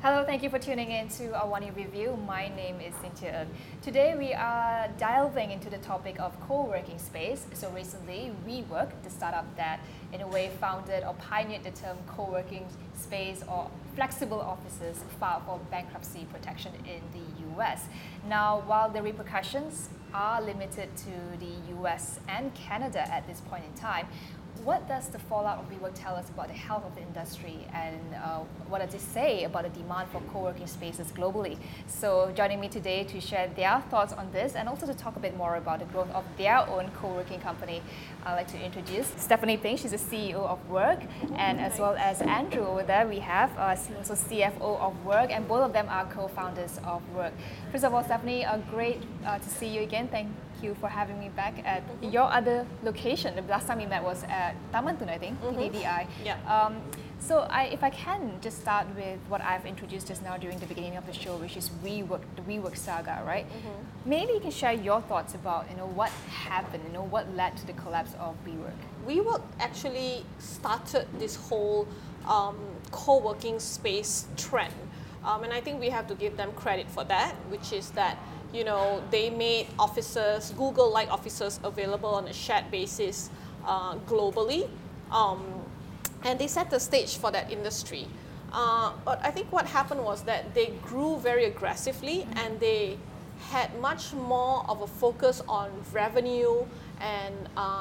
Hello, thank you for tuning in to our One Year Review. My name is Cynthia Ng. Today we are delving into the topic of co-working space. So recently, WeWork, the startup that in a way founded or pioneered the term co-working space or flexible offices, filed for bankruptcy protection in the US. Now, while the repercussions are limited to the US and Canada at this point in time, what does the fallout of WeWork tell us about the health of the industry, and what does it say about the demand for co-working spaces globally? So joining me today to share their thoughts on this and also to talk a bit more about the growth of their own co-working company, I'd like to introduce Stephanie Ping. She's the CEO of Work, and as well as Andrew over there, we have also CFO of Work, and both of them are co-founders of Work. First of all, Stephanie, great to see you again. Thank you for having me back at your other location. The last time we met was at Taman Tun, I think, TDDI. Yeah. So if I can just start with what I've introduced just now during the beginning of the show, which is WeWork, the WeWork saga, right? Maybe you can share your thoughts about what happened, what led to the collapse of WeWork. WeWork actually started this whole co-working space trend, and I think we have to give them credit for that, which is that they made offices, Google-like offices, available on a shared basis globally. And they set the stage for that industry. But I think what happened was that they grew very aggressively, and they had much more of a focus on revenue and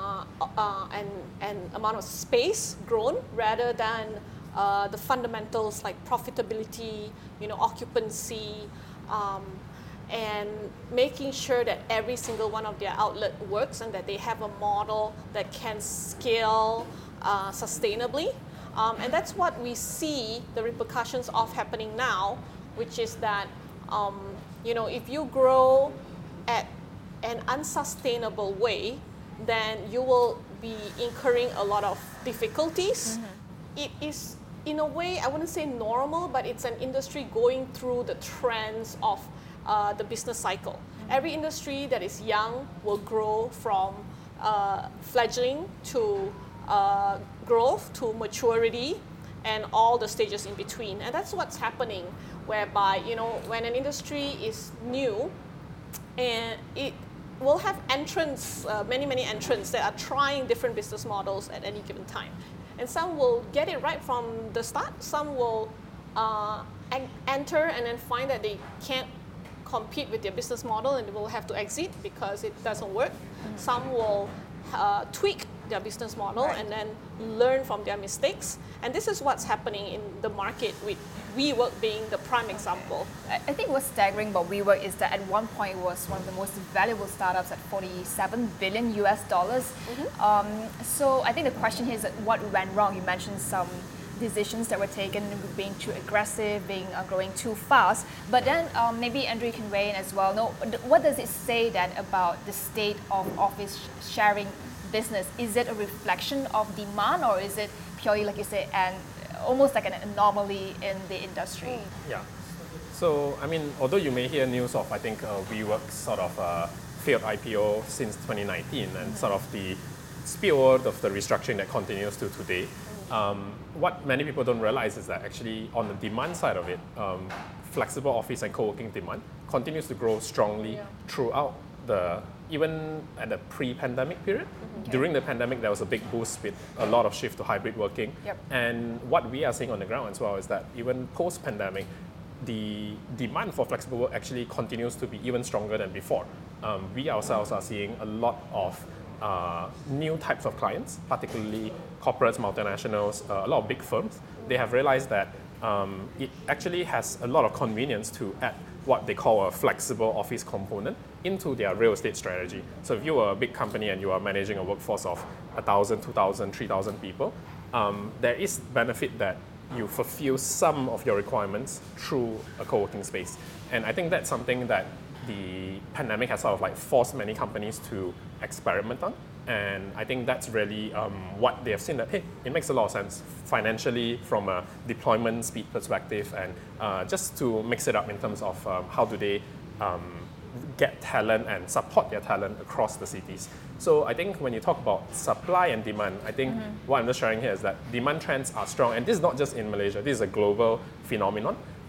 amount of space grown rather than the fundamentals like profitability, occupancy, and making sure that every single one of their outlet works and that they have a model that can scale sustainably. And that's what we see the repercussions of happening now, which is that if you grow at an unsustainable way, then you will be incurring a lot of difficulties. It is, in a way, I wouldn't say normal, but it's an industry going through the trends of the business cycle. Every industry that is young will grow from fledgling to growth to maturity and all the stages in between. And that's what's happening, whereby when an industry is new, and it will have entrants, many entrants that are trying different business models at any given time. And some will get it right from the start. Some will enter and then find that they can't compete with their business model and they will have to exit because it doesn't work. Some will tweak their business model and then learn from their mistakes. And this is what's happening in the market, with WeWork being the prime example. I think what's staggering about WeWork is that at one point it was one of the most valuable startups at $47 billion US. So I think the question here is what went wrong. You mentioned some decisions that were taken, being too aggressive, growing too fast. But then maybe Andrew can weigh in as well. No, what does it say then about the state of office sharing business? Is it a reflection of demand, or is it purely, like you say, almost like an anomaly in the industry? Yeah. So, although you may hear news of, WeWork sort of failed IPO since 2019 and sort of the spillover of the restructuring that continues to today, what many people don't realize is that actually on the demand side of it, flexible office and co-working demand continues to grow strongly throughout even at the pre-pandemic period. During the pandemic, there was a big boost with a lot of shift to hybrid working. And what we are seeing on the ground as well is that even post-pandemic, the demand for flexible work actually continues to be even stronger than before. We ourselves are seeing a lot of new types of clients, particularly corporates, multinationals, a lot of big firms. They have realized that it actually has a lot of convenience to add what they call a flexible office component into their real estate strategy. So if you are a big company and you are managing a workforce of 1,000, 2,000, 3,000 people, there is benefit that you fulfill some of your requirements through a co-working space. And I think that's something that the pandemic has sort of forced many companies to experiment on. And I think that's really what they have seen, that, hey, it makes a lot of sense financially from a deployment speed perspective, and just to mix it up in terms of how do they get talent and support their talent across the cities. So I think when you talk about supply and demand, I think what I'm just sharing here is that demand trends are strong. And this is not just in Malaysia, this is a global phenomenon.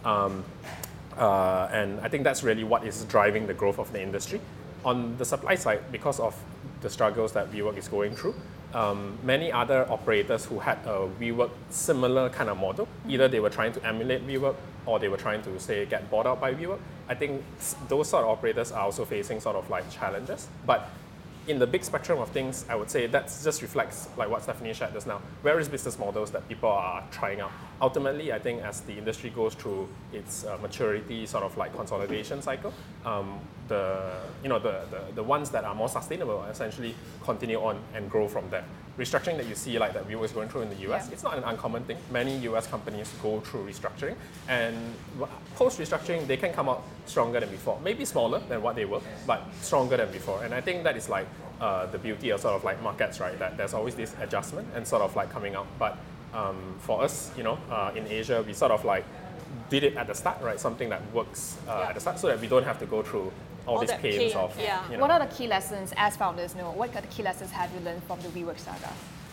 And I think that's really what is driving the growth of the industry. On the supply side, because of the struggles that WeWork is going through, many other operators who had a WeWork similar kind of model, either they were trying to emulate WeWork or they were trying to, say, get bought out by WeWork. I think those sort of operators are also facing sort of like challenges. But in the big spectrum of things, I would say that just reflects like what Stephanie shared just now. Various business models that people are trying out. Ultimately, I think as the industry goes through its maturity sort of like consolidation cycle, the ones that are more sustainable essentially continue on and grow from there. Restructuring that you see like that WeWork is going through in the US, it's not an uncommon thing. Many US companies go through restructuring, and post-restructuring, they can come out stronger than before. Maybe smaller than what they were, but stronger than before. And I think that is like the beauty of sort of like markets, right? That there's always this adjustment and sort of like coming out. But for us, in Asia, we sort of like did it at the start, right? Something that works at the start, so that we don't have to go through all these pains of. What are the key lessons as founders? What are the key lessons have you learned from the WeWork saga?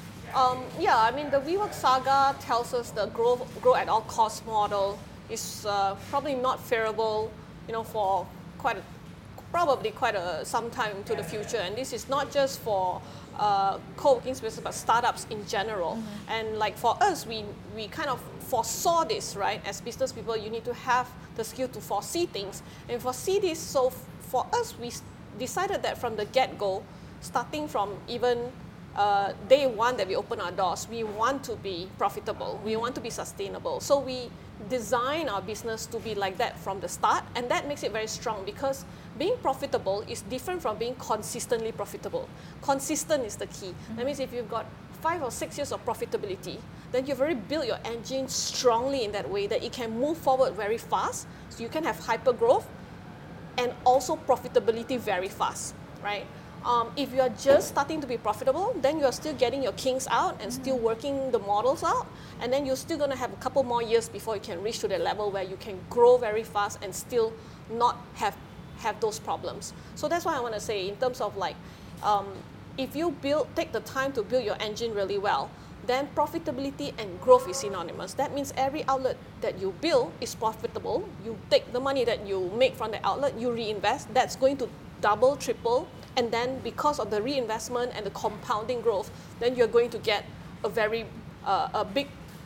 I mean, the WeWork saga tells us the grow at all cost model is probably not favorable, for probably quite some time into the future. And this is not just for co-working spaces, but startups in general. And like for us, we kind of foresaw this, right? As business people, you need to have the skill to foresee things. And foresee this, so for us, we decided that from the get-go, starting from even day one that we open our doors, we want to be profitable, we want to be sustainable. So we design our business to be like that from the start, and that makes it very strong because being profitable is different from being consistently profitable. Consistent is the key. That means if you've got 5 or 6 years of profitability, then you've already built your engine strongly in that way that it can move forward very fast, so you can have hyper growth and also profitability very fast, right? If you are just starting to be profitable, then you are still getting your kinks out and still working the models out, and then you're still going to have a couple more years before you can reach to the level where you can grow very fast and still not have those problems. So that's why I want to say in terms of like, if you take the time to build your engine really well, then profitability and growth is synonymous. That means every outlet that you build is profitable. You take the money that you make from the outlet, you reinvest, that's going to double, triple, and then because of the reinvestment and the compounding growth, then you're going to get a very big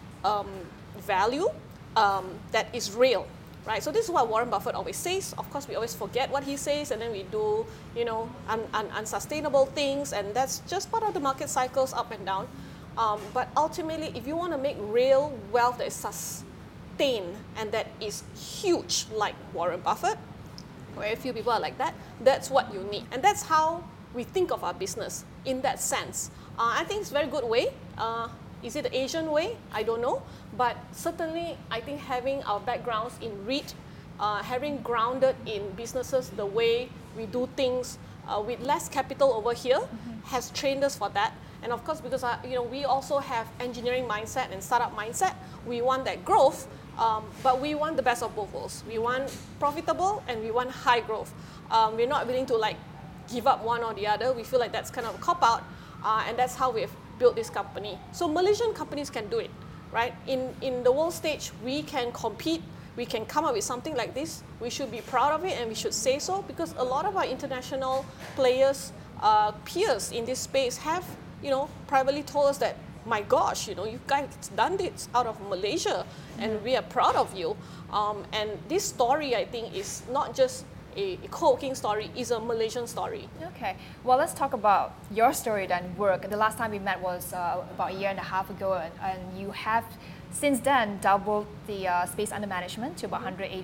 value that is real, right? So this is what Warren Buffett always says. Of course, we always forget what he says, and then we do, unsustainable things, and that's just part of the market cycles up and down. But ultimately, if you want to make real wealth that is sustained and that is huge, like Warren Buffett, very few people are like that, that's what you need. And that's how we think of our business in that sense. I think it's a very good way. Is it the Asian way? I don't know. But certainly, I think having our backgrounds in REIT, having grounded in businesses the way we do things with less capital over here has trained us for that. And of course, because we also have engineering mindset and startup mindset, we want that growth, but we want the best of both worlds. We want profitable and we want high growth. We're not willing to like give up one or the other. We feel like that's kind of a cop-out, and that's how we've built this company. So Malaysian companies can do it, right? In the world stage, we can compete. We can come up with something like this. We should be proud of it, and we should say so, because a lot of our international players, peers in this space have privately told us that, my gosh, you guys done this out of Malaysia, and we are proud of you. And this story, I think, is not just a co-working story, is a Malaysian story. Okay, well, let's talk about your story then, Work. The last time we met was about a year and a half ago, and you have since then doubled the space under management to about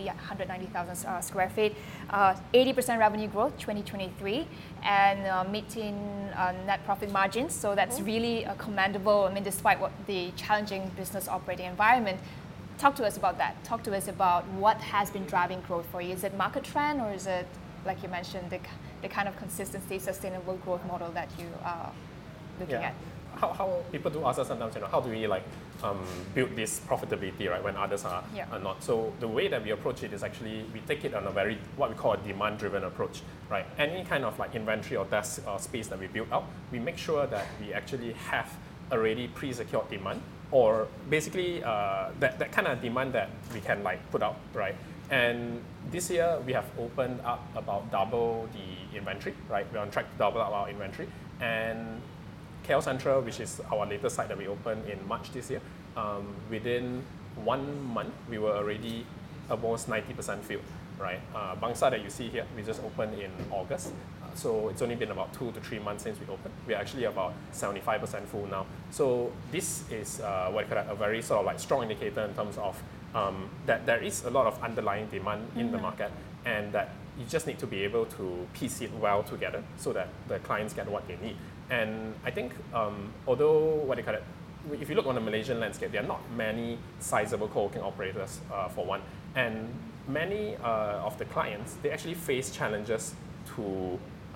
190,000 square feet, 80% revenue growth 2023, and meeting net profit margins. So that's really commendable. I mean, despite what the challenging business operating environment. Talk to us about that. Talk to us about what has been driving growth for you. Is it market trend, or is it, like you mentioned, the kind of consistency, sustainable growth model that you are looking at? How people do ask us sometimes, how do we build this profitability, right, when others are not? So the way that we approach it is actually we take it on a very what we call a demand-driven approach, right? Any kind of inventory or desk space that we build out, we make sure that we actually have already pre-secured demand or basically that kind of demand that we can like put out, right? And this year we have opened up about double the inventory, right? We're on track to double up our inventory. And KL Central, which is our latest site that we opened in March this year, within 1 month we were already almost 90% filled, right? Bangsar that you see here, we just opened in August. So it's only been about 2 to 3 months since we opened. We're actually about 75% full now. So this is what I call a very sort of like strong indicator in terms of that there is a lot of underlying demand in the market, and that you just need to be able to piece it well together so that the clients get what they need. And I think although what they call it, if you look on the Malaysian landscape, there are not many sizable co-working operators for one, and many of the clients, they actually face challenges to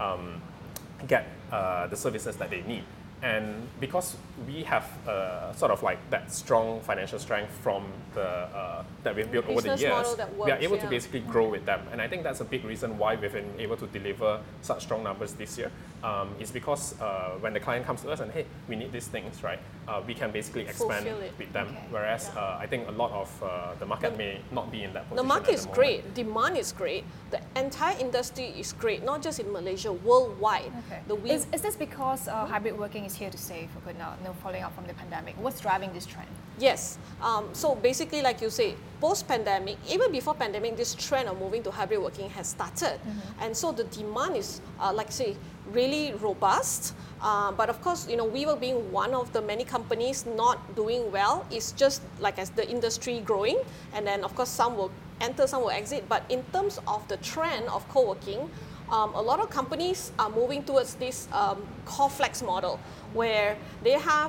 get the services that they need. And because we have sort of like that strong financial strength from the that we've built over the years, we are able to basically grow with them. And I think that's a big reason why we've been able to deliver such strong numbers this year. Is because when the client comes to us and hey, we need these things, right? We can basically expand with them. Okay. Whereas I think a lot of the market may not be in that position. The market is great, demand is great, the entire industry is great, not just in Malaysia, worldwide. Okay. Is this because hybrid working is here to stay for good now, following up from the pandemic? What's driving this trend? Yes. So basically, like you say, post-pandemic, even before pandemic, this trend of moving to hybrid working has started. And so the demand is, like I say, really robust. But of course, WeWork being one of the many companies not doing well, it's just like as the industry growing. And then of course, some will enter, some will exit. But in terms of the trend of co-working, a lot of companies are moving towards this core flex model, where they have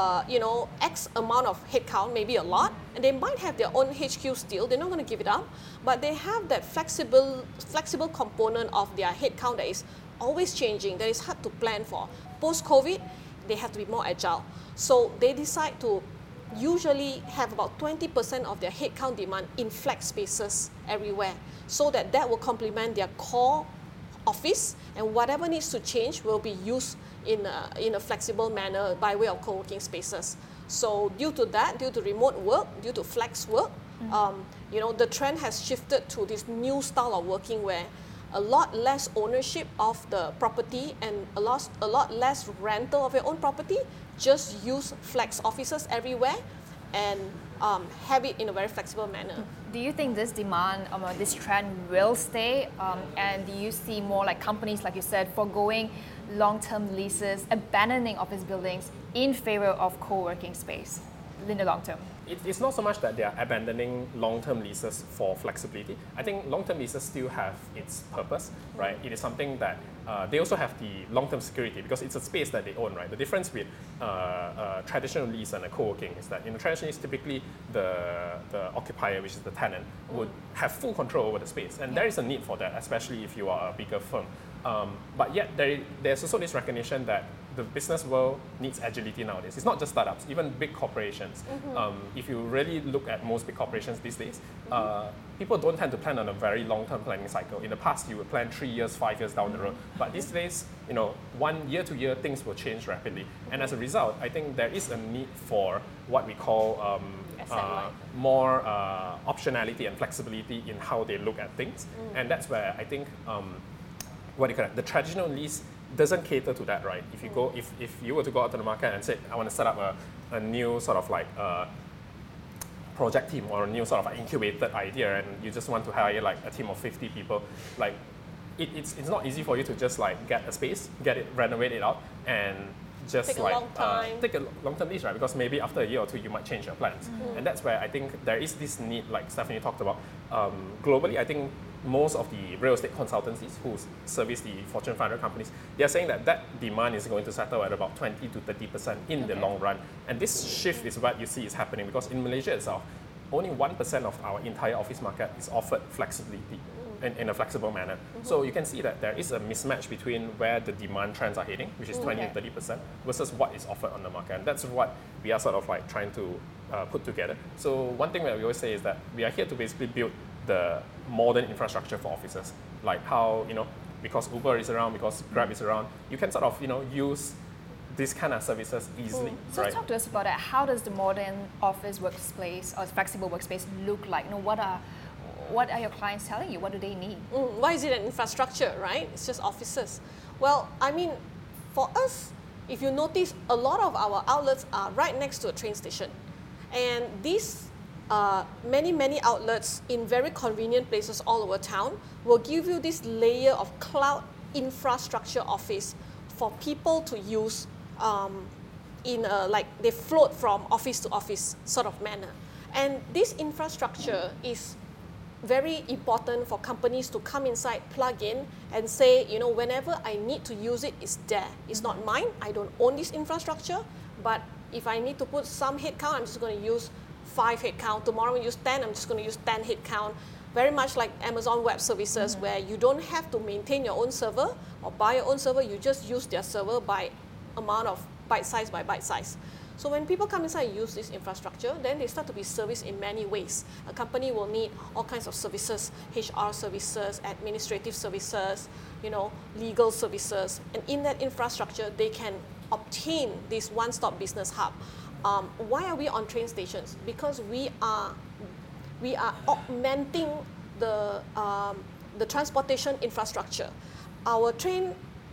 X amount of headcount, maybe a lot, and they might have their own HQ still. They're not going to give it up, but they have that flexible component of their headcount that is always changing, that is hard to plan for. Post-COVID, they have to be more agile. So they decide to usually have about 20% of their headcount demand in flex spaces everywhere, so that will complement their core office, and whatever needs to change will be used in a flexible manner by way of co-working spaces. So due to that, due to remote work, due to flex work, the trend has shifted to this new style of working where a lot less ownership of the property and a lot less rental of your own property. Just use flex offices everywhere and have it in a very flexible manner. Do you think this demand, this trend will stay? And do you see more like companies, like you said, foregoing long-term leases, abandoning office buildings in favor of co-working space in the long term? It's not so much that they are abandoning long-term leases for flexibility. I think long-term leases still have its purpose, right? It is something that they also have the long-term security because it's a space that they own, right? The difference with a traditional lease and a co-working is that in a traditional lease, typically the occupier, which is the tenant, would have full control over the space. And there is a need for that, especially if you are a bigger firm. But yet there's also this recognition that the business world needs agility nowadays. It's not just startups, even big corporations. If you really look at most big corporations these days, people don't tend to plan on a very long-term planning cycle. In the past, you would plan 3 years, 5 years down the road. But these days, 1 year to year, things will change rapidly. And as a result, I think there is a need for what we call more optionality and flexibility in how they look at things. And that's where I think the traditional lease doesn't cater to that, right? If you were to go out to the market and say, I want to set up a new sort of like project team or a new sort of incubated idea, and you just want to hire like a team of 50 people, like it's not easy for you to just like get a space, get it, renovate it out, and just take a long-term lease, right? Because maybe after a year or two, you might change your plans. And that's where I think there is this need, like Stephanie talked about. Globally, I think most of the real estate consultancies who service the Fortune 500 companies, they are saying that demand is going to settle at about 20 to 30% in the long run. And this shift is what you see is happening because in Malaysia itself, only 1% of our entire office market is offered flexibility in a flexible manner. So you can see that there is a mismatch between where the demand trends are heading, which is 20 to 30%, versus what is offered on the market. And that's what we are sort of like trying to put together. So one thing that we always say is that we are here to basically build the modern infrastructure for offices, like how, because Uber is around, because Grab is around, you can sort of, use these kind of services easily, So right? talk to us about that. How does the modern office workspace or flexible workspace look like? You know, what are your clients telling you? What do they need? Why is it an infrastructure, right? It's just offices. Well, I mean, for us, if you notice, a lot of our outlets are right next to a train station. And these many outlets in very convenient places all over town will give you this layer of cloud infrastructure office for people to use in a, like they float from office to office sort of manner. And this infrastructure is very important for companies to come inside, plug in, and say, you know, whenever I need to use it, it's there. It's not mine. I don't own this infrastructure, but if I need to put some headcount, I'm just going to use 5 headcount. Tomorrow we use 10, I'm just going to use 10 headcount. Very much like Amazon Web Services, where you don't have to maintain your own server or buy your own server, you just use their server by amount of byte size by byte size. So when people come inside and use this infrastructure, then they start to be serviced in many ways. A company will need all kinds of services, HR services, administrative services, you know, legal services. And in that infrastructure, they can obtain this one-stop business hub. Why are we on train stations? Because we are augmenting the transportation infrastructure. Our train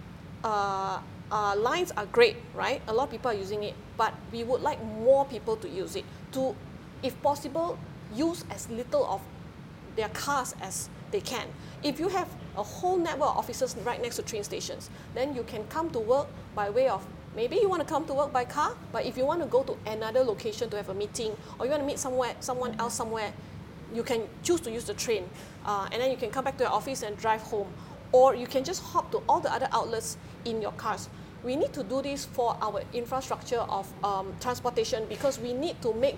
lines are great, right? A lot of people are using it, but we would like more people to use it to, if possible, use as little of their cars as they can. If you have a whole network of offices right next to train stations, then you can come to work by way of, maybe you want to come to work by car, but if you want to go to another location to have a meeting, or you want to meet someone else somewhere, you can choose to use the train, and then you can come back to your office and drive home. Or you can just hop to all the other outlets in your cars. We need to do this for our infrastructure of transportation, because we need to make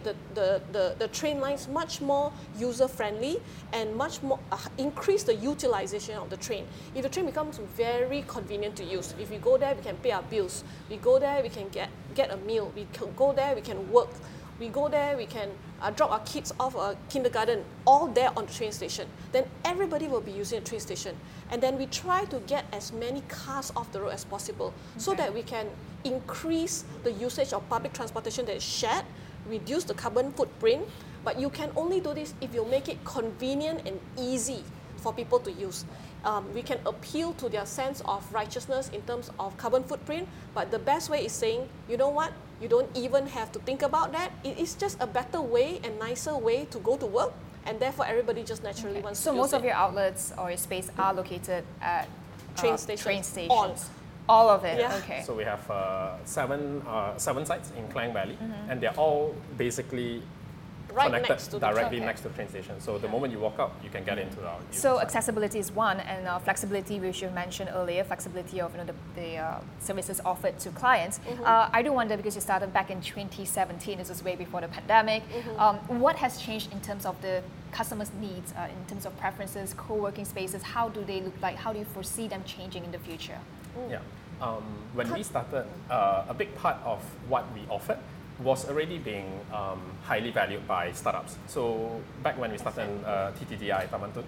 the train lines much more user-friendly and much more increase the utilization of the train. If the train becomes very convenient to use, if we go there, we can pay our bills. We go there, we can get a meal. We can go there, we can work. We go there, we can drop our kids off a kindergarten, all there on the train station. Then everybody will be using the train station. And then we try to get as many cars off the road as possible, so that we can increase the usage of public transportation that is shared, reduce the carbon footprint. But you can only do this if you make it convenient and easy for people to use. We can appeal to their sense of righteousness in terms of carbon footprint, but the best way is saying, you know what, you don't even have to think about that. It is just a better way and nicer way to go to work, and therefore everybody just naturally wants to use it. So most of your outlets or your space are located at train stations. Train stations. All of it, Yeah. okay. So we have seven sites in Klang Valley, and they're all basically Right connected next to the directly train. next to the train station. So the moment you walk out, you can get into our So site. accessibility is one, and flexibility, which you mentioned earlier, flexibility of the services offered to clients. I do wonder, because you started back in 2017, this was way before the pandemic, what has changed in terms of the customers' needs, in terms of preferences, co-working spaces? How do they look like? How do you foresee them changing in the future? Yeah. When we started, a big part of what we offered was already being highly valued by startups. So back when we started TTDI, Tamantut,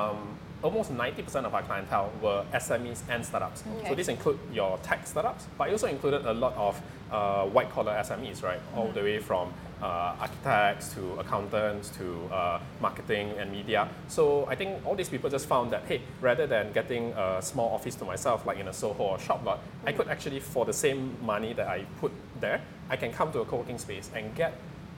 almost 90% of our clientele were SMEs and startups. So this include your tech startups, but it also included a lot of white-collar SMEs, right? All the way from architects to accountants to marketing and media. So I think all these people just found that, hey, rather than getting a small office to myself, like in a Soho or shop lot, I could actually, for the same money that I put there, I can come to a co-working space and get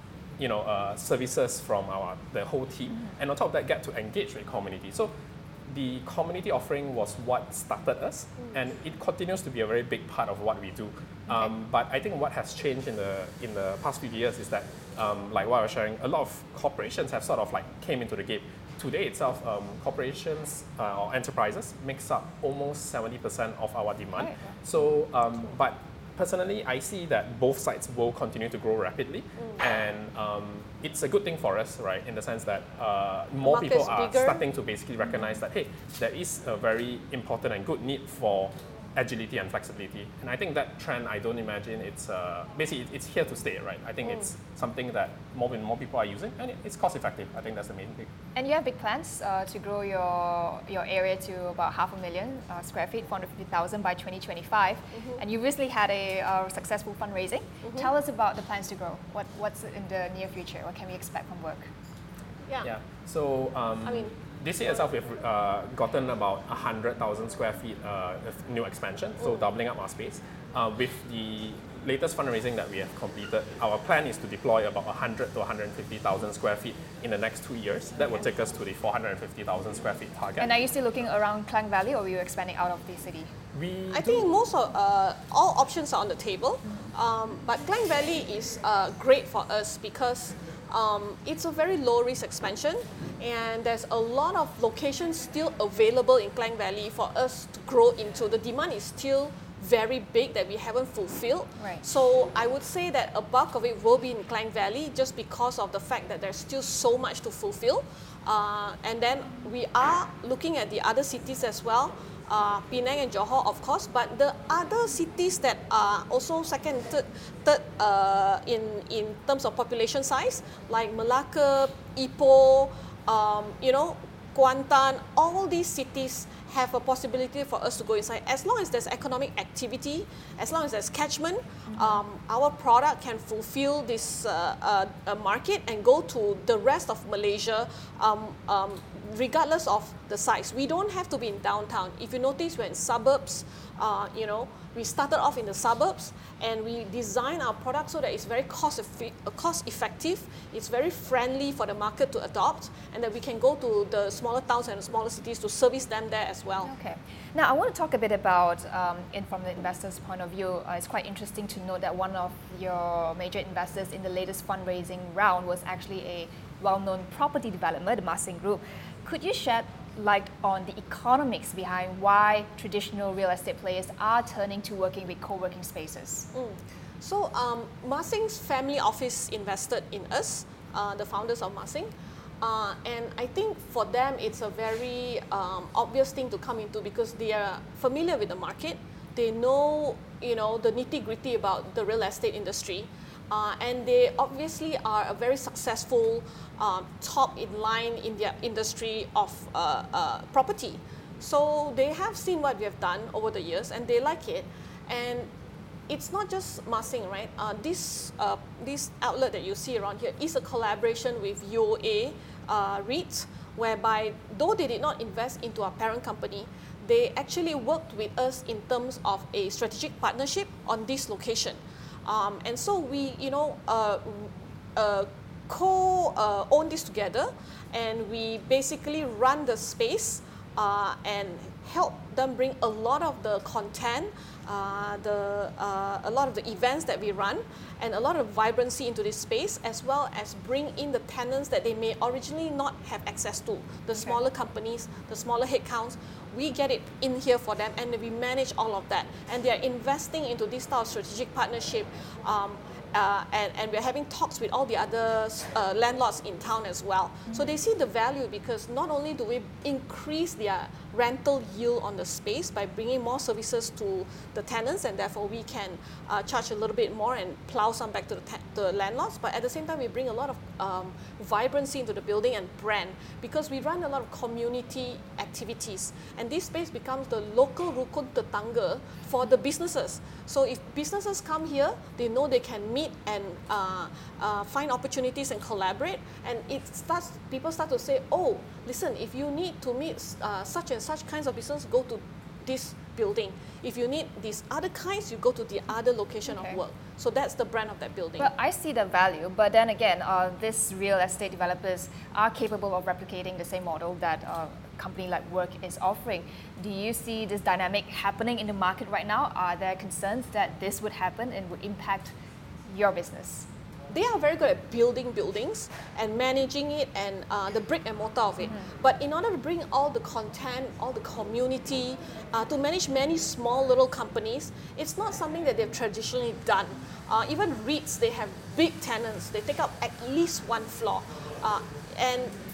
services from the whole team, and on top of that, get to engage with community. So the community offering was what started us, and it continues to be a very big part of what we do. But I think what has changed in the past few years is that, like what I was sharing, a lot of corporations have sort of like came into the game. Today itself, corporations or enterprises makes up almost 70% of our demand. Right. So, but personally, I see that both sides will continue to grow rapidly, and it's a good thing for us, right? In the sense that more people market's are bigger. starting to basically recognize that, hey, there is a very important and good need for agility and flexibility. And I think that trend, I don't imagine it's basically it's here to stay, right? I think it's something that more and more people are using, and it's cost effective. I think that's the main thing. And you have big plans to grow your area to about 500,000 square feet, 450,000 by 2025. And you recently had a successful fundraising. Tell us about the plans to grow. What's in the near future? What can we expect from work? Yeah. So I mean, this year itself, we've gotten about 100,000 square feet of new expansion, so doubling up our space. With the latest fundraising that we have completed, our plan is to deploy about 100 to 150,000 square feet in the next 2 years. That will take us to the 450,000 square feet target. And are you still looking around Klang Valley, or are you expanding out of the city? I think most of all options are on the table, but Klang Valley is great for us because it's a very low risk expansion, and there's a lot of locations still available in Klang Valley for us to grow into. The demand is still very big that we haven't fulfilled. Right. So I would say that a bulk of it will be in Klang Valley just because of the fact that there's still so much to fulfill. And then we are looking at the other cities as well. Penang and Johor, of course, but the other cities that are also second, third in terms of population size, like Malacca, Ipoh, Kuantan, all these cities have a possibility for us to go inside. As long as there's economic activity, as long as there's catchment, our product can fulfill this market and go to the rest of Malaysia, regardless of the size. We don't have to be in downtown. If you notice, we're in suburbs. We started off in the suburbs, and we design our product so that it's very cost effective, it's very friendly for the market to adopt, and that we can go to the smaller towns and smaller cities to service them there as well. Okay. Now I want to talk a bit about, from the investor's point of view, it's quite interesting to note that one of your major investors in the latest fundraising round was actually a well-known property developer, the Ma Sing Group. Could you shed light on the economics behind why traditional real estate players are turning to working with co-working spaces? So Ma Sing's family office invested in us, the founders of Ma Sing. And I think for them it's a very obvious thing to come into because they are familiar with the market. They know, the nitty-gritty about the real estate industry. And they obviously are a very successful top in line in their industry of property. So they have seen what we have done over the years and they like it. And it's not just Ma Sing, right? This outlet that you see around here is a collaboration with UOA REIT, whereby though they did not invest into our parent company, they actually worked with us in terms of a strategic partnership on this location. And so we, co-own this together, and we basically run the space and help them bring a lot of the content, a lot of the events that we run, and a lot of vibrancy into this space, as well as bring in the tenants that they may originally not have access to, the smaller companies, the smaller headcounts. We get it in here for them, and we manage all of that. And they are investing into this type of strategic partnership, and we're having talks with all the other landlords in town as well. So they see the value because not only do we increase their rental yield on the space by bringing more services to the tenants, and therefore we can charge a little bit more and plow some back to the landlords, but at the same time we bring a lot of vibrancy into the building and brand, because we run a lot of community activities, and this space becomes the local rukun tetangga for the businesses. So if businesses come here, they know they can meet and find opportunities and collaborate, and people start to say, oh, listen, if you need to meet such and such kinds of business, go to this building. If you need these other kinds, you go to the other location of work. So that's the brand of that building. But I see the value, but then again, these real estate developers are capable of replicating the same model that a company like Work is offering. Do you see this dynamic happening in the market right now? Are there concerns that this would happen and would impact your business? They are very good at building buildings and managing it and the brick and mortar of it. But in order to bring all the content, all the community, to manage many small little companies, it's not something that they've traditionally done. Even REITs, they have big tenants. They take up at least one floor. And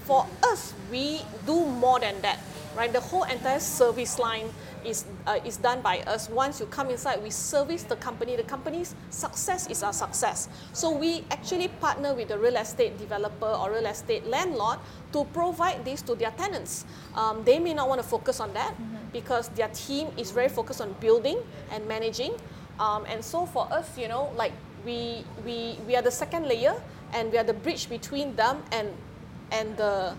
for us, we do more than that, right? The whole entire service line is done by us. Once you come inside, we service the company. The company's success is our success. So we actually partner with the real estate developer or real estate landlord to provide this to their tenants. They may not want to focus on that because their team is very focused on building and managing. And so for us, you know, like we are the second layer, and we are the bridge between them and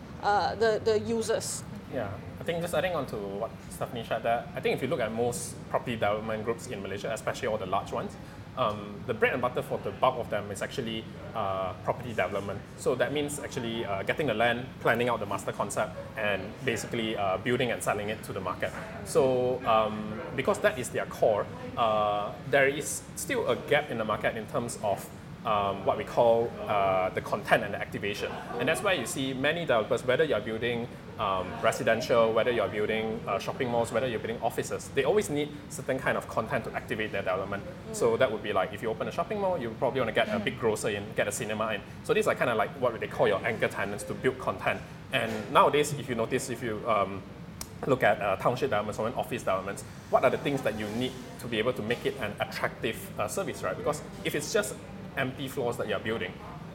the users. Yeah, I think just adding on to what Stephanie shared there, I think if you look at most property development groups in Malaysia, especially all the large ones, the bread and butter for the bulk of them is actually property development. So that means actually getting the land, planning out the master concept, and basically building and selling it to the market. So because that is their core, there is still a gap in the market in terms of what we call the content and the activation. And that's why you see many developers, whether you're building residential, whether you're building shopping malls, whether you're building offices, they always need certain kind of content to activate their development. So that would be like if you open a shopping mall, you probably want to get a big grocer in, get a cinema in. So these are kind of like what they call your anchor tenants to build content. And nowadays, if you notice, if you look at township developments or office developments, what are the things that you need to be able to make it an attractive service, right? Because if it's just empty floors that you're building,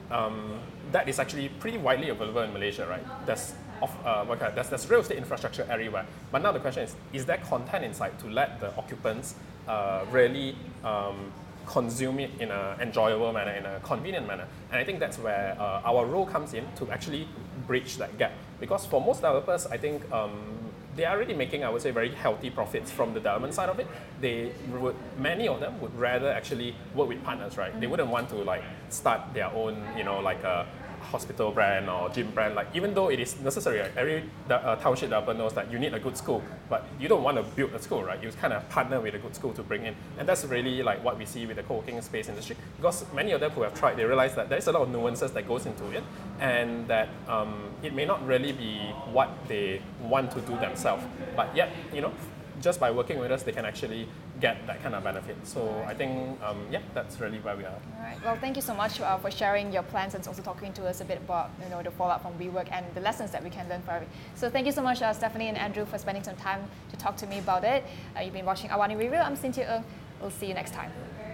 that is actually pretty widely available in Malaysia, right? There's real estate infrastructure everywhere. But now the question is there content inside to let the occupants really consume it in an enjoyable manner, in a convenient manner? And I think that's where our role comes in to actually bridge that gap. Because for most developers, I think they are already making, I would say, very healthy profits from the development side of it. Many of them would rather actually work with partners, right? They wouldn't want to like start their own, you know, like a hospital brand or gym brand. Like even though it is necessary, right? Every township developer knows that you need a good school, but you don't want to build a school, right? You kind of partner with a good school to bring in, and that's really like what we see with the co-working space industry. Because many of them who have tried, they realize that there's a lot of nuances that goes into it, and that it may not really be what they want to do themselves, but yet, you know, just by working with us, they can actually get that kind of benefit. So I think, yeah, that's really where we are. All right. Well, thank you so much for sharing your plans and also talking to us a bit about, you know, the fallout from WeWork and the lessons that we can learn from it. So thank you so much, Stephanie and Andrew, for spending some time to talk to me about it. You've been watching Awani Review. I'm Cynthia Ng. We'll see you next time.